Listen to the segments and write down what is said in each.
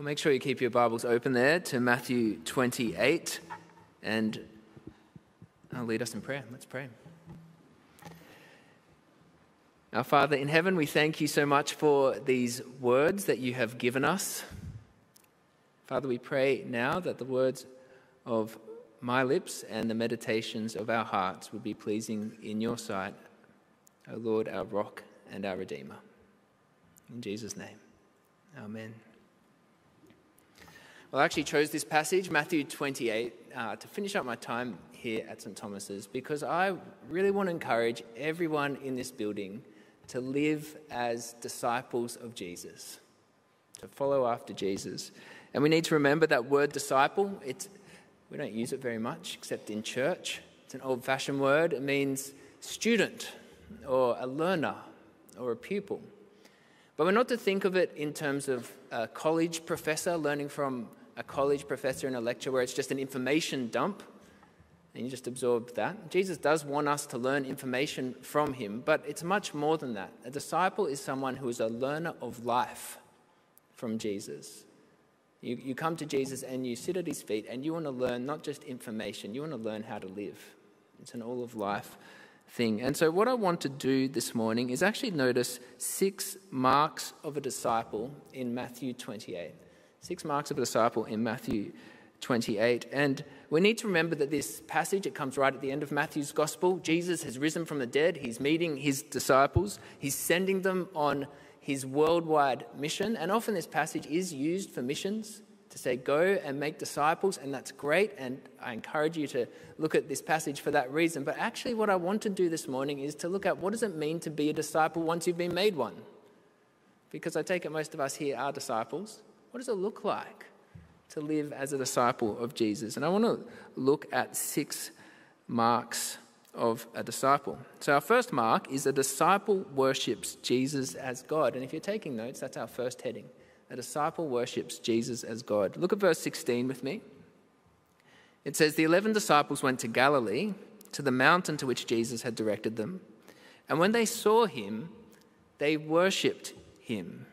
Well, make sure you keep your Bibles open there to Matthew 28, and I'll lead us in prayer. Let's pray. Our Father in heaven, we thank you so much for these words that you have given us. Father, we pray now that the words of my lips and the meditations of our hearts would be pleasing in your sight, O Lord, our rock and our Redeemer. In Jesus' name, amen. Well, I actually chose this passage, Matthew 28, to finish up my time here at St. Thomas's because I really want to encourage everyone in this building to live as disciples of Jesus, to follow after Jesus. And we need to remember that word disciple, we don't use it very much except in church. It's an old-fashioned word. It means student or a learner or a pupil. But we're not to think of it in terms of a college professor learning from a college professor in a lecture where it's just an information dump and you just absorb that. Jesus does want us to learn information from him, but it's much more than that. A disciple is someone who is a learner of life from Jesus. You come to Jesus and you sit at his feet and you want to learn not just information, you want to learn how to live. It's an all of life thing. And so what I want to do this morning is actually notice 6 marks of a disciple in Matthew 28. 6 marks of a disciple in Matthew 28. And we need to remember that this passage, it comes right at the end of Matthew's gospel. Jesus has risen from the dead. He's meeting his disciples. He's sending them on his worldwide mission. And often this passage is used for missions, to say, go and make disciples. And that's great. And I encourage you to look at this passage for that reason. But actually what I want to do this morning is to look at what does it mean to be a disciple once you've been made one? Because I take it most of us here are disciples. What does it look like to live as a disciple of Jesus? And I want to look at 6 marks of a disciple. So our first mark is a disciple worships Jesus as God. And if you're taking notes, that's our first heading. A disciple worships Jesus as God. Look at verse 16 with me. It says, the 11 disciples went to Galilee, to the mountain to which Jesus had directed them. And when they saw him, they worshipped him.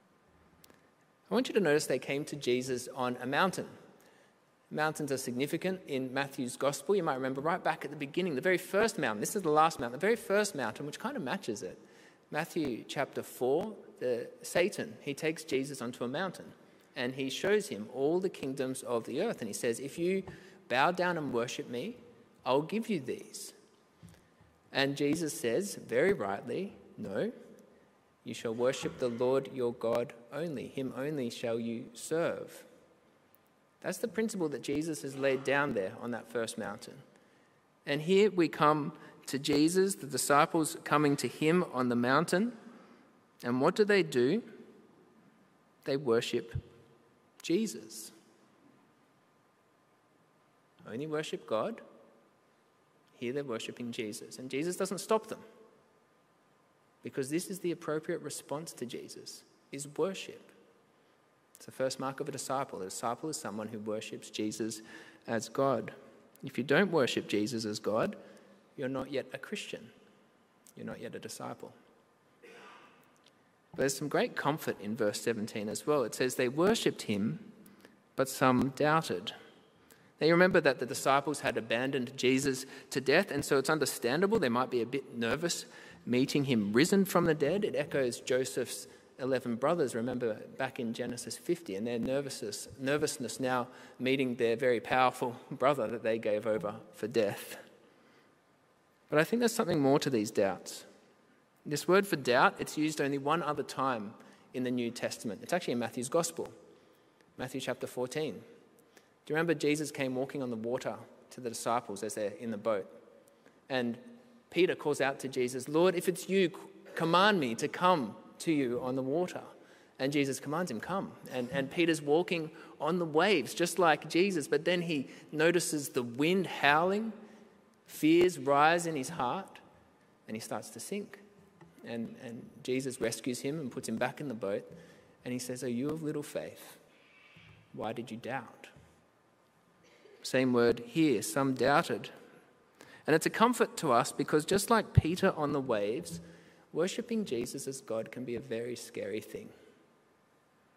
I want you to notice they came to Jesus on a mountain. Mountains are significant in Matthew's gospel. You might remember right back at the beginning, the very first mountain. This is the last mountain. The very first mountain, which kind of matches it. Matthew chapter 4, Satan, he takes Jesus onto a mountain and he shows him all the kingdoms of the earth. And he says, if you bow down and worship me, I'll give you these. And Jesus says, very rightly, no. You shall worship the Lord your God only. Him only shall you serve. That's the principle that Jesus has laid down there on that first mountain. And here we come to Jesus, the disciples coming to him on the mountain. And what do? They worship Jesus. Only worship God. Here they're worshiping Jesus. And Jesus doesn't stop them. Because this is the appropriate response to Jesus, is worship. It's the first mark of a disciple. A disciple is someone who worships Jesus as God. If you don't worship Jesus as God, you're not yet a Christian. You're not yet a disciple. But there's some great comfort in verse 17 as well. It says, they worshipped him, but some doubted. Now you remember that the disciples had abandoned Jesus to death, and so it's understandable they might be a bit nervous meeting him risen from the dead. It echoes Joseph's 11 brothers, remember back in Genesis 50, and their nervousness now meeting their very powerful brother that they gave over for death. But I think there's something more to these doubts. This word for doubt, it's used only one other time in the New Testament. It's actually in Matthew's Gospel, Matthew chapter 14. Do you remember Jesus came walking on the water to the disciples as they're in the boat? And Peter calls out to Jesus, Lord, if it's you, command me to come to you on the water. And Jesus commands him, come. And Peter's walking on the waves, just like Jesus. But then he notices the wind howling, fears rise in his heart, and he starts to sink. And Jesus rescues him and puts him back in the boat. And he says, "Are you of little faith? Why did you doubt?" Same word here, some doubted. And it's a comfort to us because just like Peter on the waves, worshipping Jesus as God can be a very scary thing.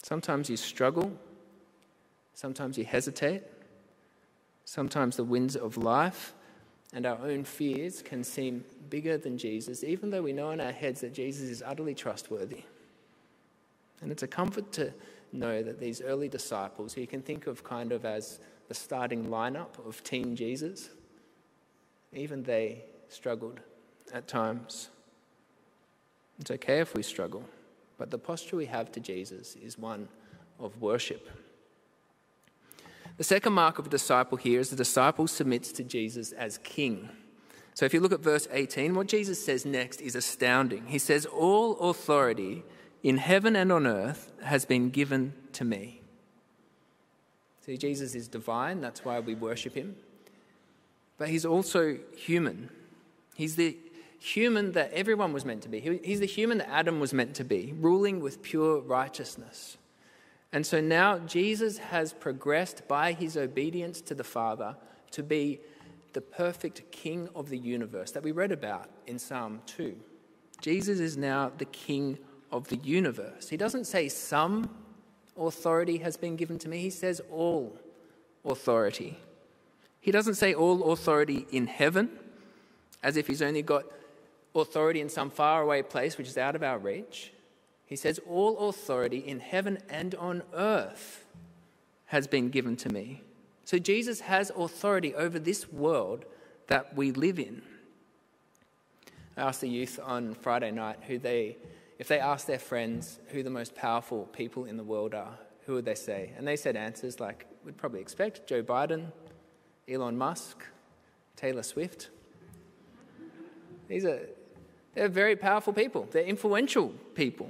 Sometimes you struggle. Sometimes you hesitate. Sometimes the winds of life and our own fears can seem bigger than Jesus, even though we know in our heads that Jesus is utterly trustworthy. And it's a comfort to know that these early disciples, who you can think of kind of as the starting lineup of Team Jesus, even they struggled at times. It's okay if we struggle, but the posture we have to Jesus is one of worship. The second mark of a disciple here is the disciple submits to Jesus as king. So if you look at verse 18, what Jesus says next is astounding. He says, "All authority in heaven and on earth has been given to me." See, Jesus is divine, that's why we worship him. But he's also human. He's the human that everyone was meant to be. He's the human that Adam was meant to be, ruling with pure righteousness. And so now Jesus has progressed by his obedience to the Father to be the perfect King of the universe that we read about in Psalm 2. Jesus is now the King of the universe. He doesn't say some authority has been given to me. He says all authority. He doesn't say all authority in heaven, as if he's only got authority in some faraway place which is out of our reach. He says all authority in heaven and on earth has been given to me. So Jesus has authority over this world that we live in. I asked the youth on Friday night if they asked their friends who the most powerful people in the world are, who would they say? And they said answers like we'd probably expect: Joe Biden, Elon Musk, Taylor Swift. They're very powerful people. They're influential people.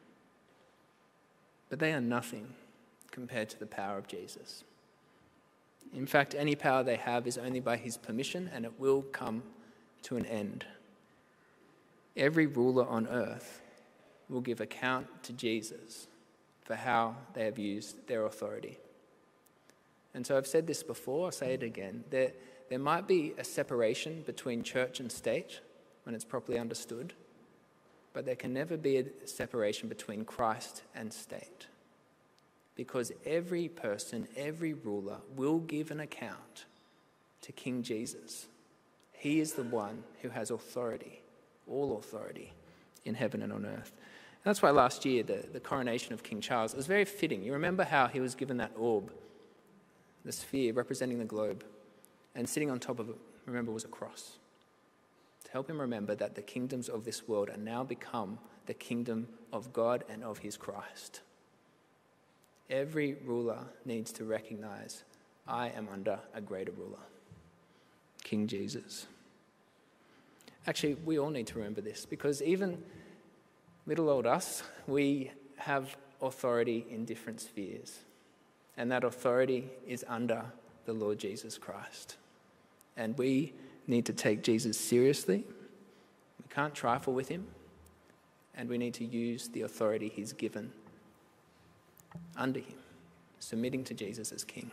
But they are nothing compared to the power of Jesus. In fact, any power they have is only by his permission, and it will come to an end. Every ruler on earth will give account to Jesus for how they have used their authority. And so I've said this before, I'll say it again. There might be a separation between church and state when it's properly understood, but there can never be a separation between Christ and state. Because every person, every ruler will give an account to King Jesus. He is the one who has authority, all authority in heaven and on earth. And that's why last year, the coronation of King Charles, it was very fitting. You remember how he was given that orb, the sphere representing the globe, and sitting on top of it, remember, was a cross. To help him remember that the kingdoms of this world are now become the kingdom of God and of his Christ. Every ruler needs to recognize, I am under a greater ruler, King Jesus. Actually, we all need to remember this, because even little old us, we have authority in different spheres. And that authority is under the Lord Jesus Christ. And we need to take Jesus seriously. We can't trifle with him. And we need to use the authority he's given under him, submitting to Jesus as King.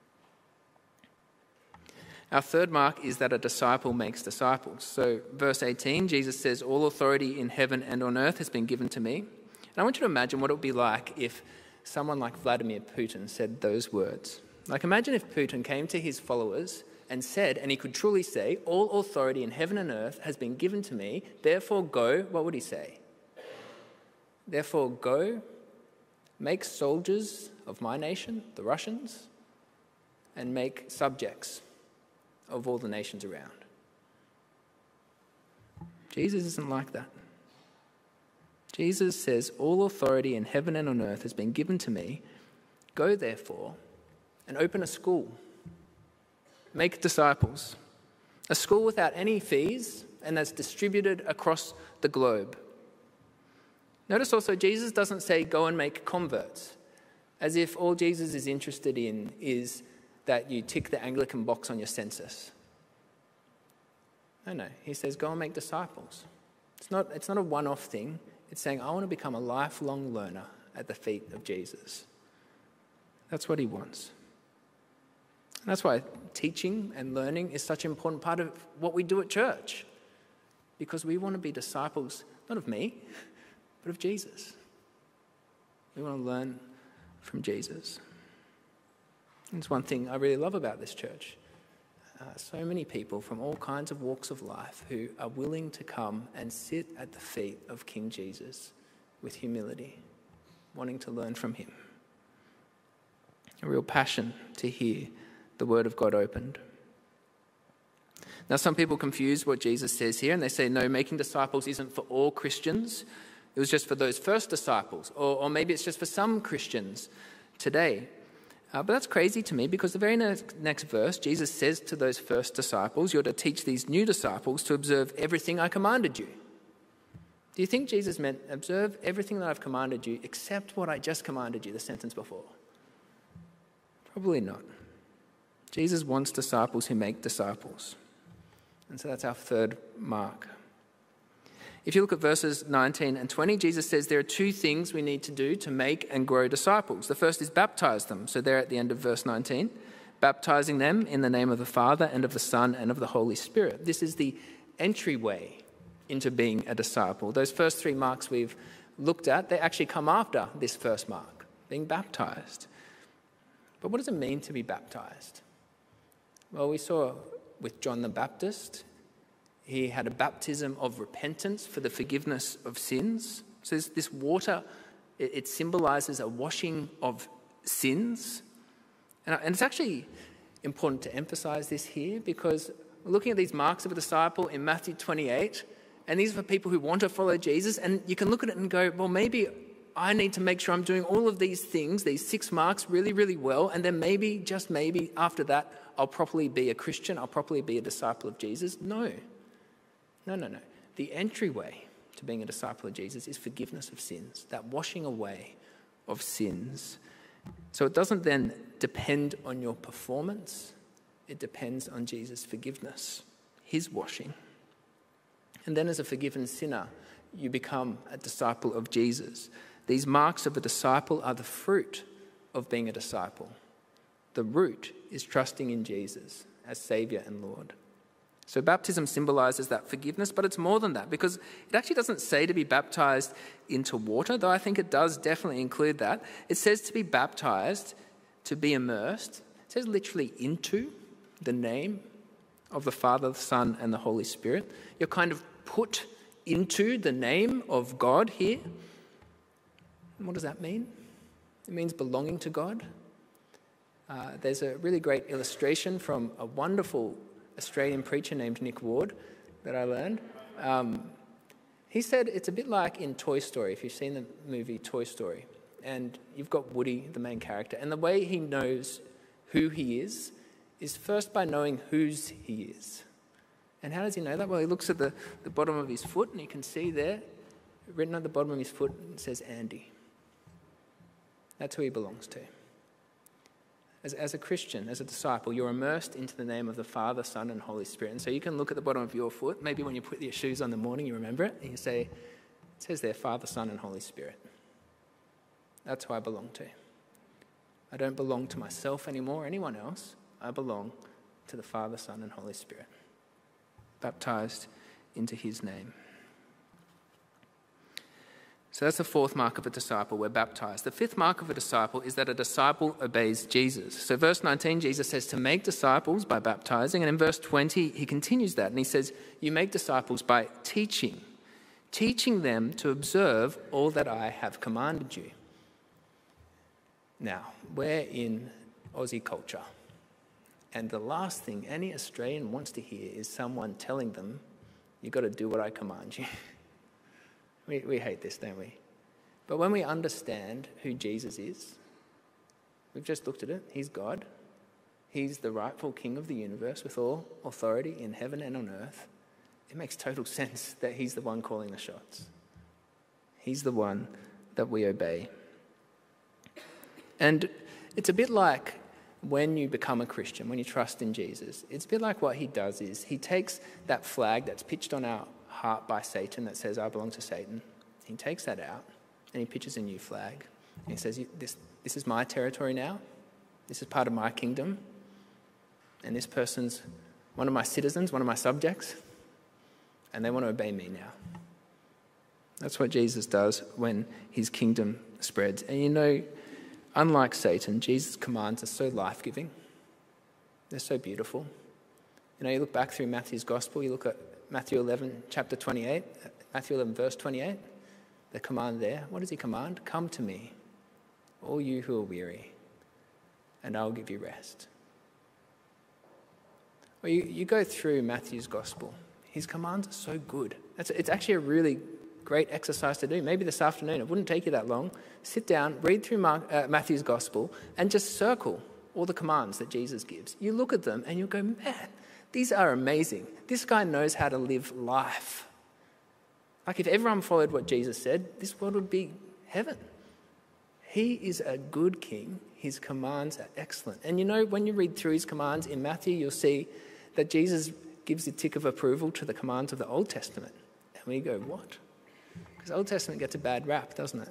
Our third mark is that a disciple makes disciples. So verse 18, Jesus says, all authority in heaven and on earth has been given to me. And I want you to imagine what it would be like if someone like Vladimir Putin said those words. Like, imagine if Putin came to his followers and said, and he could truly say, all authority in heaven and earth has been given to me, therefore go, what would he say? Therefore go, make soldiers of my nation, the Russians, and make subjects of all the nations around. Jesus isn't like that. Jesus says, all authority in heaven and on earth has been given to me. Go, therefore, and open a school. Make disciples. A school without any fees and that's distributed across the globe. Notice also, Jesus doesn't say, go and make converts, as if all Jesus is interested in is that you tick the Anglican box on your census. No. He says, go and make disciples. It's not a one-off thing. It's saying, I want to become a lifelong learner at the feet of Jesus. That's what he wants. And that's why teaching and learning is such an important part of what we do at church. Because we want to be disciples, not of me, but of Jesus. We want to learn from Jesus. It's one thing I really love about this church. So many people from all kinds of walks of life who are willing to come and sit at the feet of King Jesus with humility, wanting to learn from him. A real passion to hear the word of God opened. Now, some people confuse what Jesus says here, and they say, no, making disciples isn't for all Christians. It was just for those first disciples, or maybe it's just for some Christians today. But that's crazy to me, because the very next verse, Jesus says to those first disciples, you're to teach these new disciples to observe everything I commanded you. Do you think Jesus meant observe everything that I've commanded you except what I just commanded you, the sentence before? Probably not. Jesus wants disciples who make disciples. And so that's our third mark. If you look at verses 19 and 20, Jesus says there are two things we need to do to make and grow disciples. The first is baptize them. So there at the end of verse 19, baptizing them in the name of the Father and of the Son and of the Holy Spirit. This is the entryway into being a disciple. Those first three marks we've looked at, they actually come after this first mark, being baptized. But what does it mean to be baptized? Well, we saw with John the Baptist, he had a baptism of repentance for the forgiveness of sins. So this water, it symbolizes a washing of sins. And it's actually important to emphasize this here, because we're looking at these marks of a disciple in Matthew 28, and these are for people who want to follow Jesus, and you can look at it and go, well, maybe I need to make sure I'm doing all of these things, these 6 marks, really, really well, and then maybe, just maybe, after that, I'll properly be a Christian, I'll properly be a disciple of Jesus. No. The entryway to being a disciple of Jesus is forgiveness of sins, that washing away of sins. So it doesn't then depend on your performance, it depends on Jesus' forgiveness, his washing. And then as a forgiven sinner, you become a disciple of Jesus. These marks of a disciple are the fruit of being a disciple. The root is trusting in Jesus as Saviour and Lord. So baptism symbolizes that forgiveness, but it's more than that, because it actually doesn't say to be baptized into water, though I think it does definitely include that. It says to be baptized, to be immersed. It says literally into the name of the Father, the Son, and the Holy Spirit. You're kind of put into the name of God here. And what does that mean? It means belonging to God. There's a really great illustration from a wonderful Australian preacher named Nick Ward that I learned. He said it's a bit like in Toy Story, if you've seen the movie Toy Story, and you've got Woody, the main character, and the way he knows who he is first by knowing whose he is. And how does he know that? Well, he looks at the bottom of his foot, and you can see there, written at the bottom of his foot, it says Andy. That's who he belongs to. As a Christian, as a disciple, you're immersed into the name of the Father, Son, and Holy Spirit. And so you can look at the bottom of your foot, maybe when you put your shoes on in the morning, you remember it, and you say, it says there, Father, Son, and Holy Spirit. That's who I belong to. I don't belong to myself anymore, or anyone else. I belong to the Father, Son, and Holy Spirit. Baptized into his name. So that's the fourth mark of a disciple. We're baptized. The fifth mark of a disciple is that a disciple obeys Jesus. So verse 19, Jesus says to make disciples by baptizing. And in verse 20, he continues that. And he says, you make disciples by teaching them to observe all that I have commanded you. Now, we're in Aussie culture. And the last thing any Australian wants to hear is someone telling them, you've got to do what I command you. We hate this, don't we? But when we understand who Jesus is, we've just looked at it, he's God. He's the rightful King of the universe with all authority in heaven and on earth. It makes total sense that he's the one calling the shots. He's the one that we obey. And it's a bit like when you become a Christian, when you trust in Jesus, it's a bit like what he does is he takes that flag that's pitched on our heart by Satan that says, I belong to Satan. He takes that out and he pitches a new flag. And he says, this is my territory now. This is part of my kingdom. And this person's one of my citizens, one of my subjects. And they want to obey me now. That's what Jesus does when his kingdom spreads. And you know, unlike Satan, Jesus' commands are so life-giving. They're so beautiful. You look back through Matthew's gospel, you look at Matthew 11, chapter 28, Matthew 11, verse 28, the command there. What does he command? Come to me, all you who are weary, and I'll give you rest. Well, you go through Matthew's gospel. His commands are so good. It's actually a really great exercise to do. Maybe this afternoon, it wouldn't take you that long. Sit down, read through Matthew's gospel, and just circle all the commands that Jesus gives. You look at them and you go, man, these are amazing. This guy knows how to live life. Like if everyone followed what Jesus said, this world would be heaven. He is a good king. His commands are excellent. And when you read through his commands in Matthew, you'll see that Jesus gives the tick of approval to the commands of the Old Testament. And we go, what? Because the Old Testament gets a bad rap, doesn't it?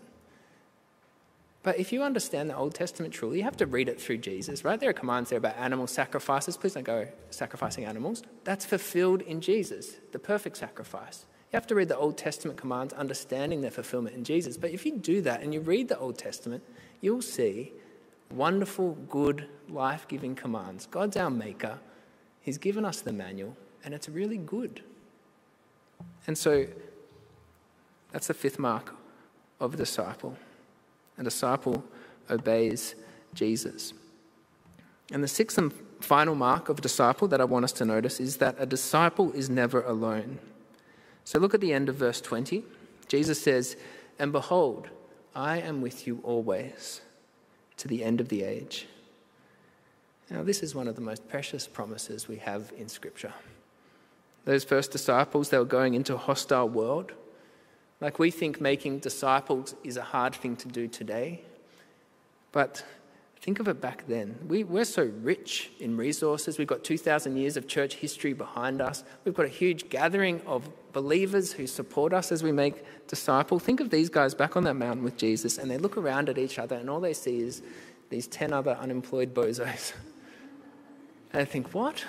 But if you understand the Old Testament truly, you have to read it through Jesus, right? There are commands there about animal sacrifices. Please don't go sacrificing animals. That's fulfilled in Jesus, the perfect sacrifice. You have to read the Old Testament commands, understanding their fulfillment in Jesus. But if you do that and you read the Old Testament, you'll see wonderful, good, life-giving commands. God's our maker. He's given us the manual, and it's really good. And so that's the fifth mark of a disciple. A disciple obeys Jesus. And the sixth and final mark of a disciple that I want us to notice is that a disciple is never alone. So look at the end of verse 20. Jesus says, "And behold, I am with you always to the end of the age." Now, this is one of the most precious promises we have in Scripture. Those first disciples, they were going into a hostile world. Like we think making disciples is a hard thing to do today. But think of it back then. We're so rich in resources. We've got 2,000 years of church history behind us. We've got a huge gathering of believers who support us as we make disciples. Think of these guys back on that mountain with Jesus, and they look around at each other, and all they see is these 10 other unemployed bozos. And they think, what?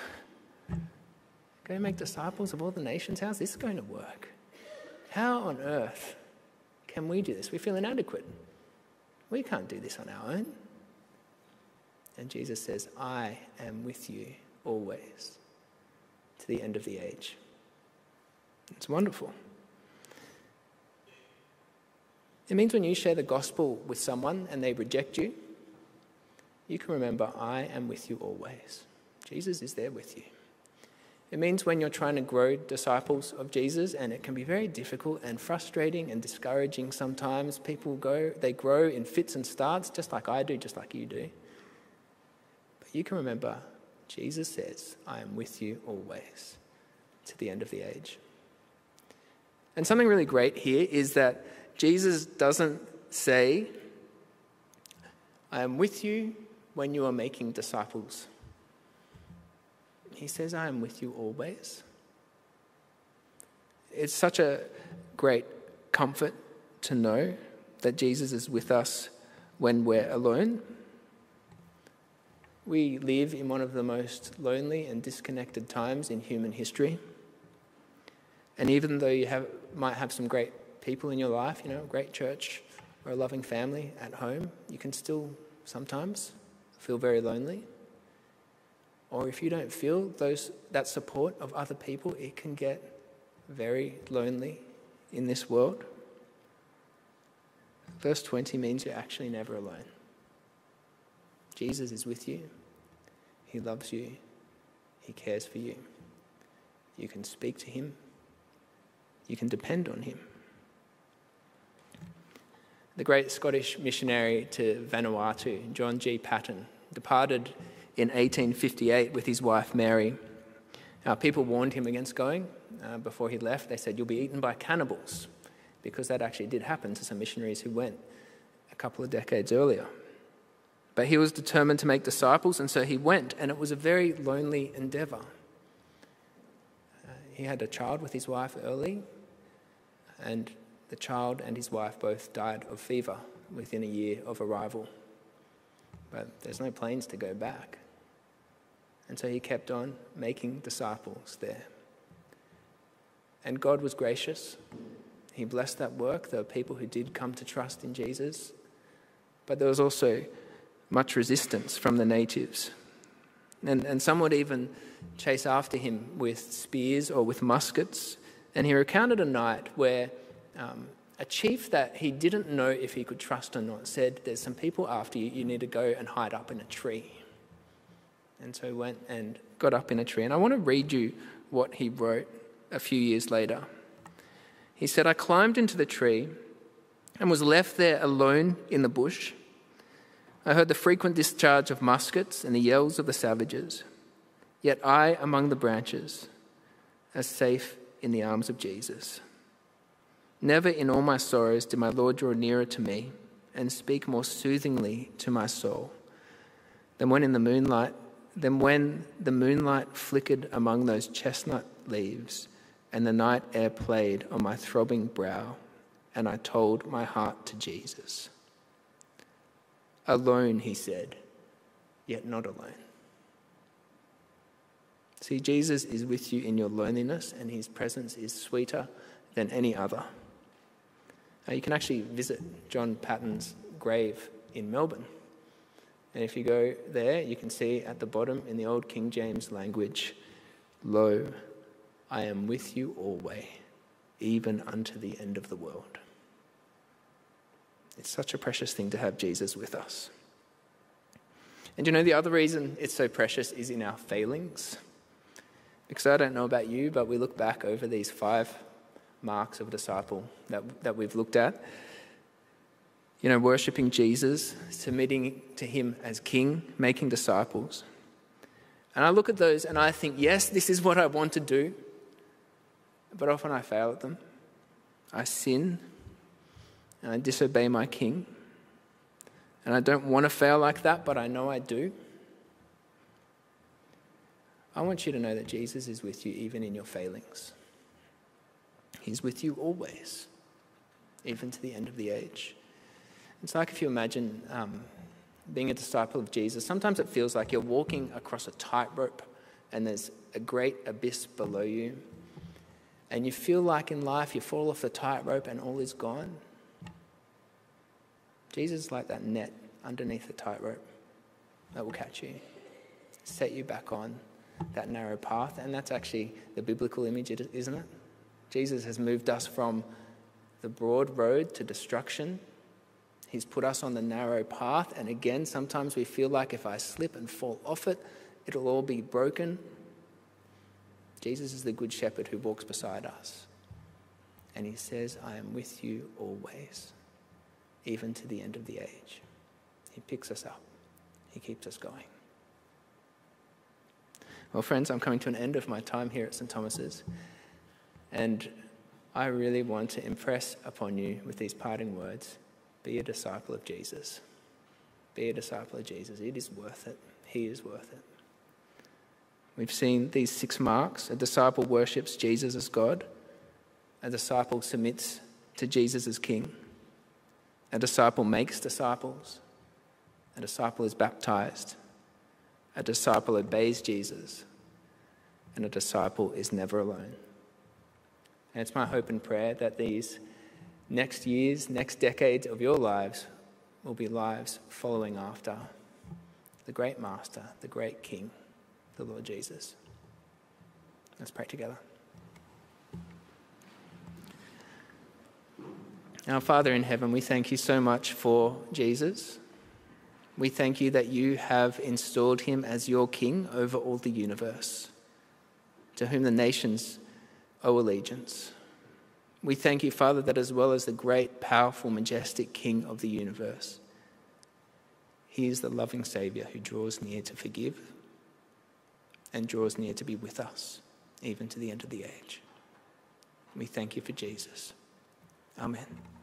Go make disciples of all the nations? How's this going to work? How on earth can we do this? We feel inadequate. We can't do this on our own. And Jesus says, I am with you always to the end of the age. It's wonderful. It means when you share the gospel with someone and they reject you, you can remember, I am with you always. Jesus is there with you. It means when you're trying to grow disciples of Jesus, and it can be very difficult and frustrating and discouraging sometimes. They grow in fits and starts, just like I do, just like you do. But you can remember, Jesus says, I am with you always to the end of the age. And something really great here is that Jesus doesn't say, I am with you when you are making disciples. He says, I am with you always. It's such a great comfort to know that Jesus is with us when we're alone. We live in one of the most lonely and disconnected times in human history. And even though you might have some great people in your life, a great church or a loving family at home, you can still sometimes feel very lonely. Or if you don't feel that support of other people, it can get very lonely in this world. Verse 20 means you're actually never alone. Jesus is with you. He loves you. He cares for you. You can speak to him. You can depend on him. The great Scottish missionary to Vanuatu, John G. Paton, departed in 1858 with his wife Mary. People warned him against going before he left. They said, you'll be eaten by cannibals, because that actually did happen to some missionaries who went a couple of decades earlier. But he was determined to make disciples, and so he went, and it was a very lonely endeavour. He had a child with his wife early, and the child and his wife both died of fever within a year of arrival. But there's no planes to go back. And so he kept on making disciples there. And God was gracious. He blessed that work. There were people who did come to trust in Jesus. But there was also much resistance from the natives. And some would even chase after him with spears or with muskets. And he recounted a night where a chief that he didn't know if he could trust or not said, "There's some people after you, you need to go and hide up in a tree." And so he went and got up in a tree. And I want to read you what he wrote a few years later. He said, "I climbed into the tree and was left there alone in the bush. I heard the frequent discharge of muskets and the yells of the savages. Yet I, among the branches, as safe in the arms of Jesus. Never in all my sorrows did my Lord draw nearer to me and speak more soothingly to my soul than when the moonlight flickered among those chestnut leaves and the night air played on my throbbing brow, and I told my heart to Jesus. Alone," he said, "yet not alone." See, Jesus is with you in your loneliness, and his presence is sweeter than any other. You can actually visit John Patton's grave in Melbourne. And if you go there, you can see at the bottom in the old King James language, "Lo, I am with you always, even unto the end of the world." It's such a precious thing to have Jesus with us. And you know, the other reason it's so precious is in our failings. Because I don't know about you, but we look back over these 5 marks of a disciple that we've looked at. You know, worshipping Jesus, submitting to him as king, making disciples. And I look at those and I think, yes, this is what I want to do. But often I fail at them. I sin and I disobey my king. And I don't want to fail like that, but I know I do. I want you to know that Jesus is with you even in your failings. He's with you always, even to the end of the age. It's like if you imagine being a disciple of Jesus. Sometimes it feels like you're walking across a tightrope and there's a great abyss below you. And you feel like in life you fall off the tightrope and all is gone. Jesus is like that net underneath the tightrope that will catch you, set you back on that narrow path. And that's actually the biblical image, isn't it? Jesus has moved us from the broad road to destruction. He's put us on the narrow path. And again, sometimes we feel like if I slip and fall off it, it'll all be broken. Jesus is the good shepherd who walks beside us. And he says, "I am with you always, even to the end of the age." He picks us up. He keeps us going. Well, friends, I'm coming to an end of my time here at St. Thomas's. And I really want to impress upon you with these parting words. Be a disciple of Jesus. Be a disciple of Jesus. It is worth it. He is worth it. We've seen these 6 marks. A disciple worships Jesus as God. A disciple submits to Jesus as King. A disciple makes disciples. A disciple is baptized. A disciple obeys Jesus. And a disciple is never alone. And it's my hope and prayer that these next years, next decades of your lives will be lives following after the great Master, the great King, the Lord Jesus. Let's pray together. Our Father in heaven, we thank you so much for Jesus. We thank you that you have installed him as your King over all the universe, to whom the nations owe allegiance. We thank you, Father, that as well as the great, powerful, majestic King of the universe, he is the loving Saviour who draws near to forgive and draws near to be with us, even to the end of the age. We thank you for Jesus. Amen.